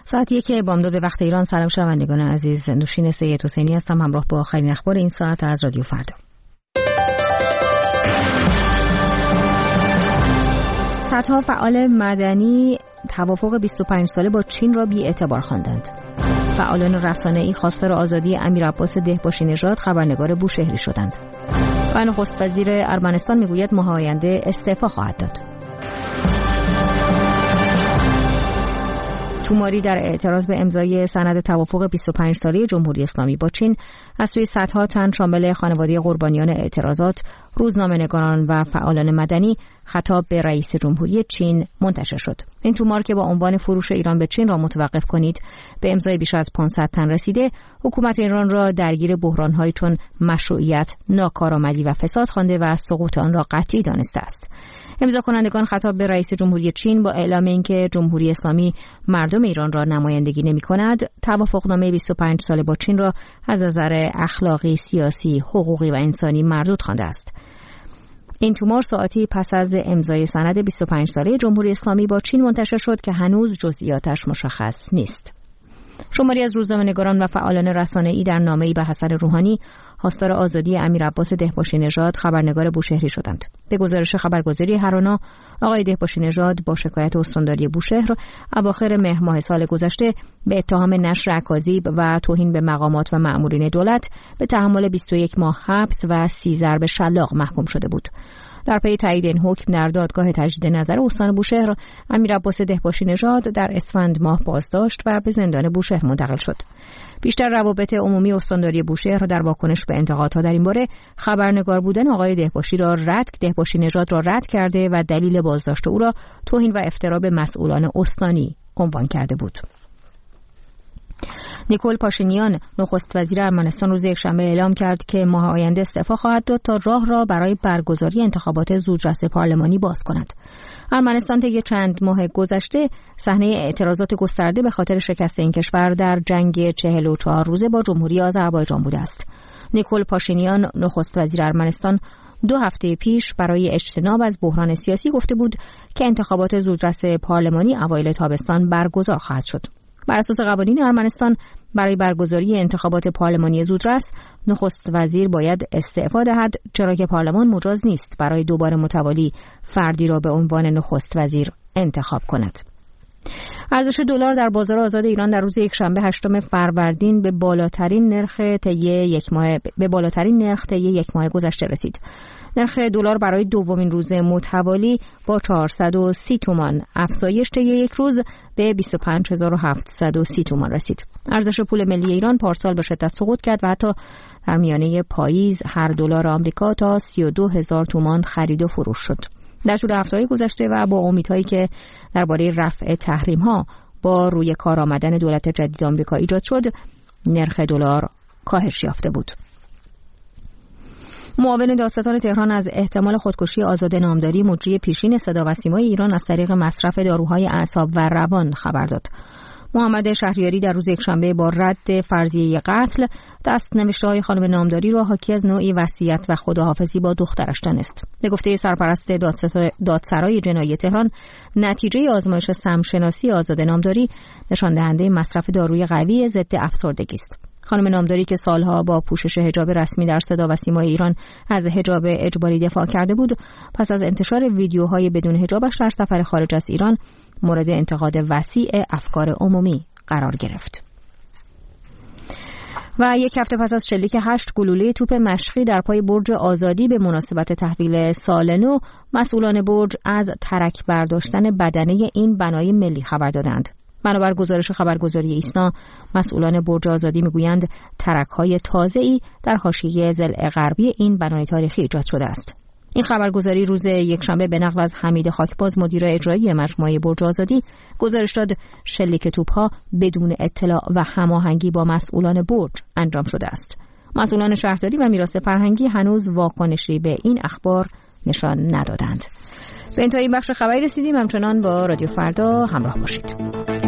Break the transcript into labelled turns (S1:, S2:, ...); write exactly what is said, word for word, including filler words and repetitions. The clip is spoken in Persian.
S1: ساعت یک بامداد به وقت ایران. سلام شنوندگان عزیز، نوشین سید حسینی هستم همراه با آخرین اخبار این ساعت از رادیو فردا. صدها فعال مدنی توافق بیست و پنج ساله با چین را بی‌اعتبار خواندند. فعالان رسانه‌ای خواستار آزادی امیرعباس دهباشی نژاد خبرنگار بوشهری شدند. و نخست وزیر ارمنستان میگوید ماه آینده استعفا خواهد داد. توماری در اعتراض به امضای سند توافق بیست و پنج ساله جمهوری اسلامی با چین از سوی صدها تن شامل خانواده قربانیان اعتراضات، روزنامه‌نگاران و فعالان مدنی خطاب به رئیس جمهوری چین منتشر شد. این تومار که با عنوان فروش ایران به چین را متوقف کنید به امضای بیش از پانصد تن رسیده، حکومت ایران را درگیر بحران‌هایی چون مشروعیت، ناکارآمدی و فساد خوانده و سقوط آن را قطعی دانسته است. امضا کنندگان خطاب به رئیس جمهوری چین با اعلام اینکه جمهوری اسلامی مردم ایران را نمایندگی نمی‌کند، توافقنامه بیست و پنج ساله با چین را از نظر اخلاقی، سیاسی، حقوقی و انسانی مردود خوانده است. این تومار ساعتی پس از امضای سند بیست و پنج ساله جمهوری اسلامی با چین منتشر شد که هنوز جزئیاتش مشخص نیست. شماری از روزنامه‌نگاران و فعالان رسانه‌ای در نامه‌ای به حسن روحانی خواستار آزادی امیرعباس دهباشی نژاد خبرنگار بوشهری شدند. به گزارش خبرگزاری هرانا، آقای دهباشی نژاد با شکایت استانداری بوشهر اواخر مهر ماه سال گذشته به اتهام نشر اکاذیب و توهین به مقامات و مأمورین دولت به تحمل بیست و یک ماه حبس و سی ضرب شلاق محکوم شده بود. در پی تایید این حکم در دادگاه تجدید نظر استان بوشهر، امیرعباس دهباشی نژاد در اسفند ماه بازداشت و به زندان بوشهر منتقل شد. بیشتر روابط عمومی استانداری بوشهر در واکنش به انتقادها در این باره خبرنگار بودن آقای دهباشی را رد دهباشی نژاد را رد کرده و دلیل بازداشت او را توهین و افترا به مسئولان استانی عنوان کرده بود. نیکول پاشینیان نخست وزیر ارمنستان روز یکشنبه اعلام کرد که ماه آینده استعفا خواهد داد تا راه را برای برگزاری انتخابات زودرس پارلمانی باز کند. ارمنستان طی چند ماه گذشته صحنه اعتراضات گسترده به خاطر شکست این کشور در جنگ چهل و چهار روزه با جمهوری آذربایجان بوده است. نیکول پاشینیان نخست وزیر ارمنستان دو هفته پیش برای اجتناب از بحران سیاسی گفته بود که انتخابات زودرس پارلمانی اوایل تابستان برگزار خواهد شد. بر اساس قوانین ارمنستان برای برگزاری انتخابات پارلمانی زودرس نخست وزیر باید استعفا دهد، چرا که پارلمان مجاز نیست برای دوباره متوالی فردی را به عنوان نخست وزیر انتخاب کند. ارزش دلار در بازار آزاد ایران در روز یکشنبه هشتم فروردین به بالاترین نرخ طی یک ماه به بالاترین نرخ طی یک ماه گذشته رسید. نرخ دلار برای دومین روز متوالی با چهارصد و سی تومان افزایش طی یک روز به بیست و پنج هزار و هفتصد و سی تومان رسید. ارزش پول ملی ایران پارسال به شدت سقوط کرد و حتی در میانه پاییز هر دلار آمریکا تا سی و دو هزار تومان خرید و فروش شد. در طول هفته‌های گذشته و با امیدهایی که درباره رفع تحریم‌ها با روی کار آمدن دولت جدید آمریکا ایجاد شد، نرخ دلار کاهش یافته بود. معاون دادستان تهران از احتمال خودکشی آزاد نامداری مجری پیشین صدا و سیمای ایران از طریق مصرف داروهای اعصاب و روان خبر داد. محمد شهریاری در روز یکشنبه با رد فرضیه قتل دست نوشته‌های خانم نامداری را حاکی از نوعی وصیت و خداحافظی با دخترش دانست. به گفته سرپرست دادسرای جنایی تهران، نتیجه آزمایش سمشناسی آزاد نامداری نشان دهنده مصرف داروی قوی ضد افسردگی است. خانم نامداری که سالها با پوشش حجاب رسمی در صدا و سیمای ایران از حجاب اجباری دفاع کرده بود، پس از انتشار ویدیوهای بدون حجابش در سفر خارج از ایران مورد انتقاد وسیع افکار عمومی قرار گرفت. و یک هفته پس از شلیک هشت گلوله توپ مشقی در پای برج آزادی به مناسبت تحویل سال نو، مسئولان برج از ترک برداشتن بدنه این بنای ملی خبر دادند. بنابر گزارش خبرگزاری ایسنا، مسئولان برج آزادی میگویند ترک‌های تازه‌ای در حاشیه ضلع غربی این بنای تاریخی ایجاد شده است. این خبرگزاری روز یکشنبه به نقل از حمید خاکباز مدیر اجرایی مجموعه برج آزادی گزارش داد شلیک توپ‌ها بدون اطلاع و هماهنگی با مسئولان برج انجام شده است. مسئولان شهرداری و میراث فرهنگی هنوز واکنشی به این اخبار نشان ندادند. به انتهای این بخش خبری رسیدیم. همچنان با رادیو فردا همراه باشید.